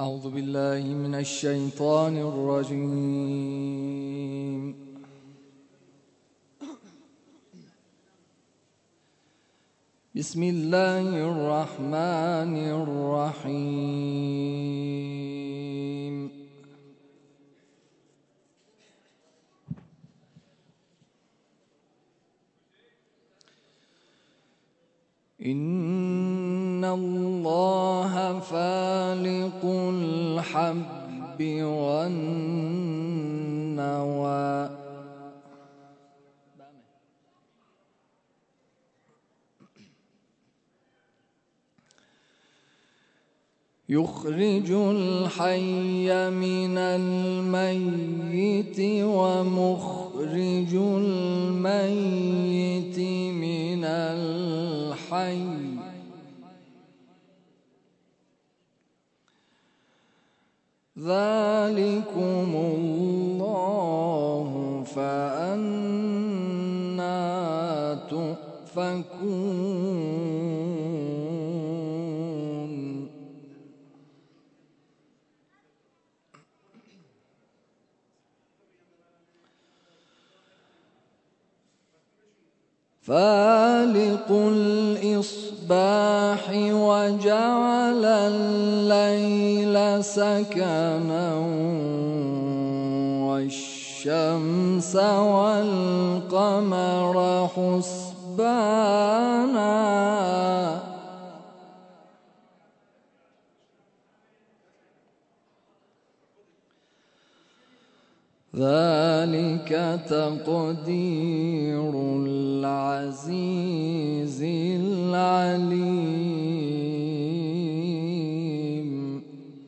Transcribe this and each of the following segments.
أعوذ بالله من الشيطان الرجيم. بسم الله الرحمن الرحيم. إن الله فالق الحب والنوى يخرج الحي من الميت ومخرج الميت من الحي ذلكم الله فأنى تؤفكون. فالق الإصباح وجعل الليل سكنا والشمس والقمر حسبانا ذلك تقدير العزيز العليم.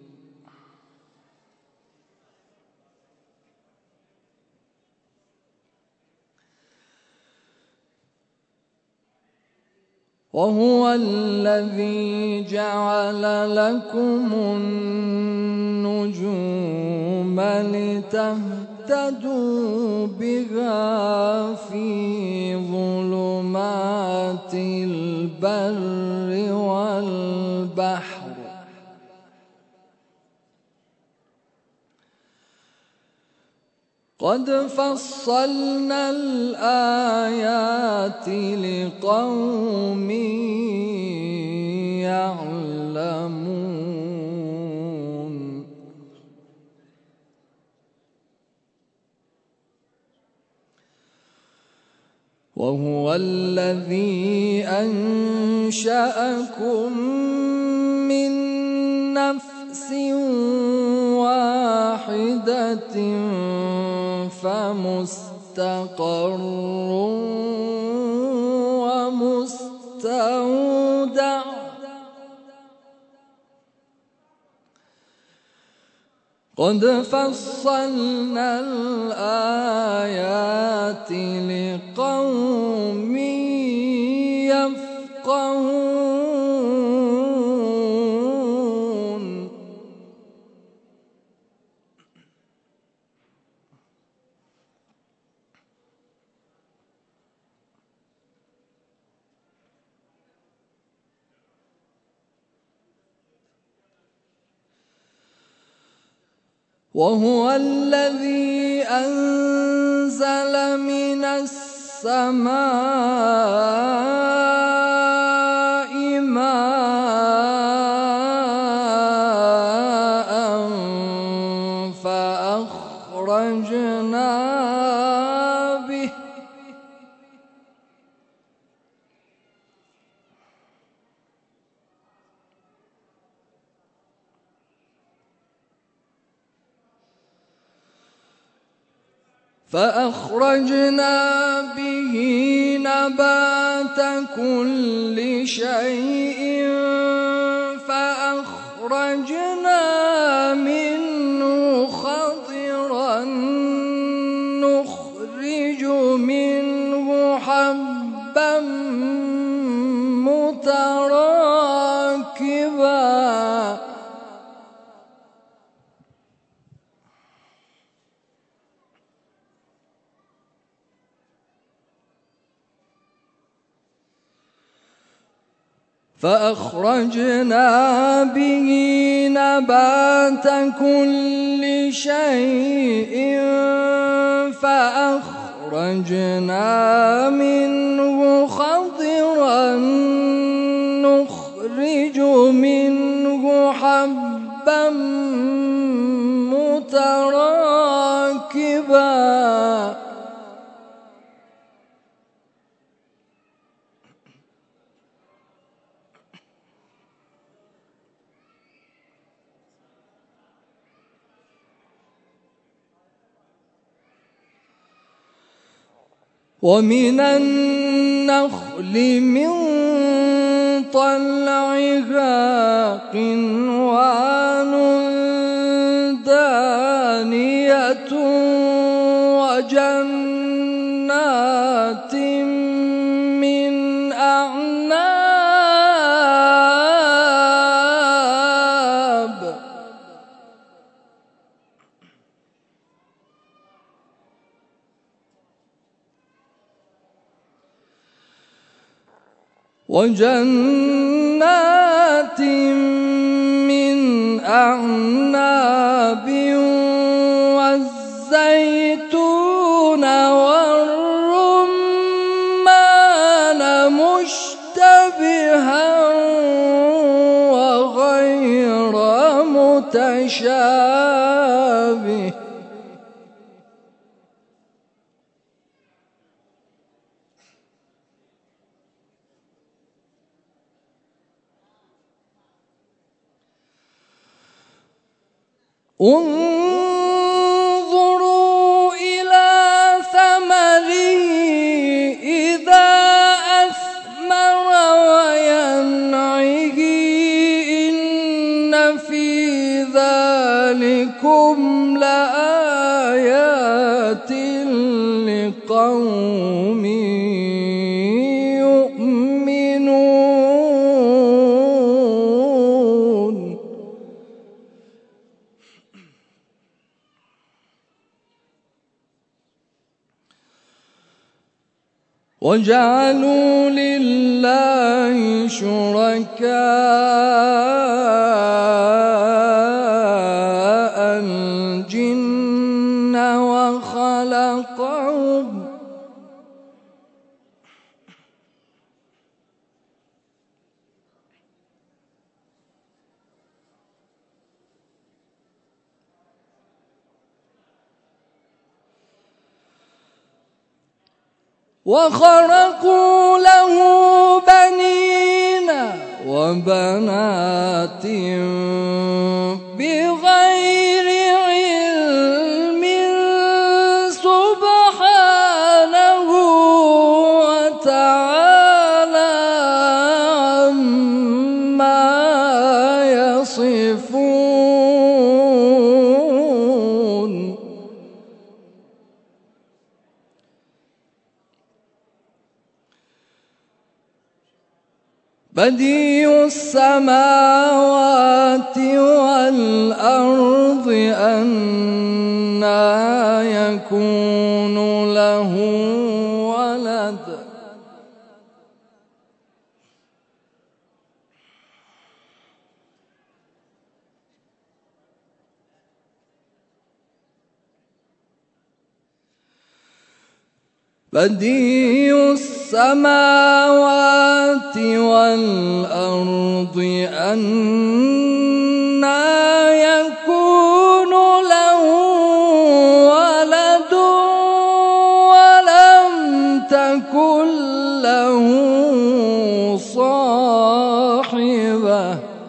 وهو الذي جعل لكم النجوم لتهتدوا بها في ظلمات البر والبحر قد فصلنا الآيات لقوم يعلمون. وهو الذي أنشأكم من نفس واحدة فمستقر ومستودع قد فصلنا الآيات لقوم يفقهون. وهو الذي أنزل من السماء ماء فأخرجنا به نبات كل شيء فأخرجنا منه خضرا نخرج منه حبا متراكبا فأخرجنا به نبات كل شيء فأخرجنا منه خضرا نخرج منه حبا متراكبا ومن النخل من طلعها قنوان دانية وجنات من أعناب والزيتون والرمان مشتبها وغير متشابه انظروا إلى ثمره إذا أثمر وينعه إن في ذلكم لآيات لقوم وجعلوا لله شركاء الجن وخلقهم وخرقوا له بنين وبنات بغير علم سبحانه وتعالى عما يصفون بديع السماوات والأرض أنى يكون له ولد بديع السماوات والأرض أنى يكون له ولد ولم تكن له صاحبة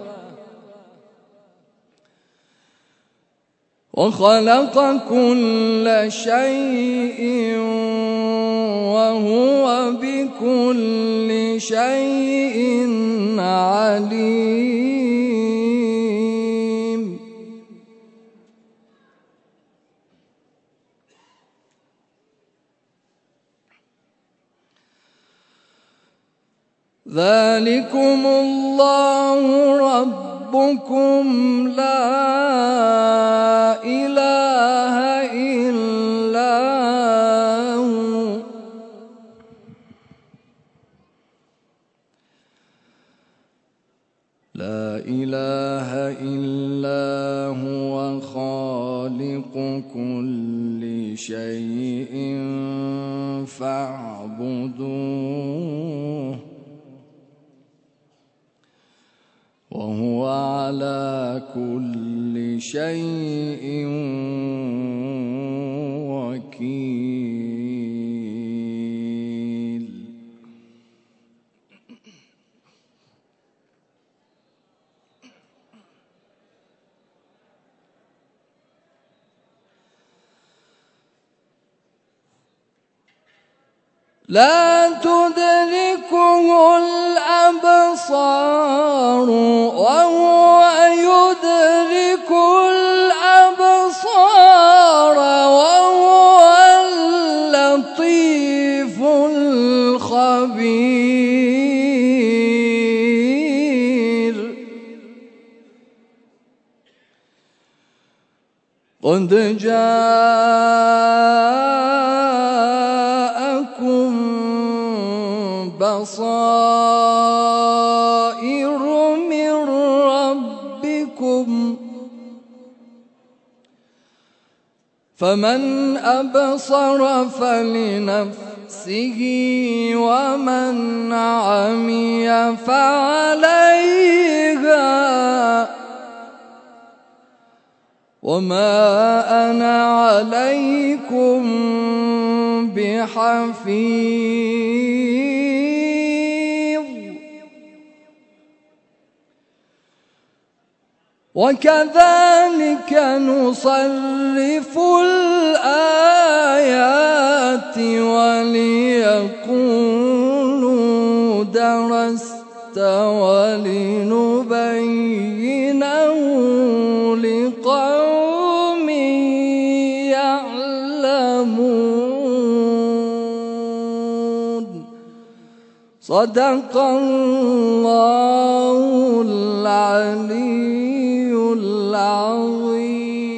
وخلق كل شيء وهو بكل شيء عليم ذلكم الله ربكم لا إله إلا هو فاعبدوه وهو على كل شيء وكيل. لا تدركه الأبصار وهو يدرك الأبصار وهو اللطيف الخبير. قد جاءكم بصائر من ربكم فمن أبصر فلنفسه ومن عمي فعليها وما أنا عليكم بحفيظ. وكذلك نصرف الآيات وليقولوا درست ولنبينه لقوم يعلمون. صدق الله العلي العظيم.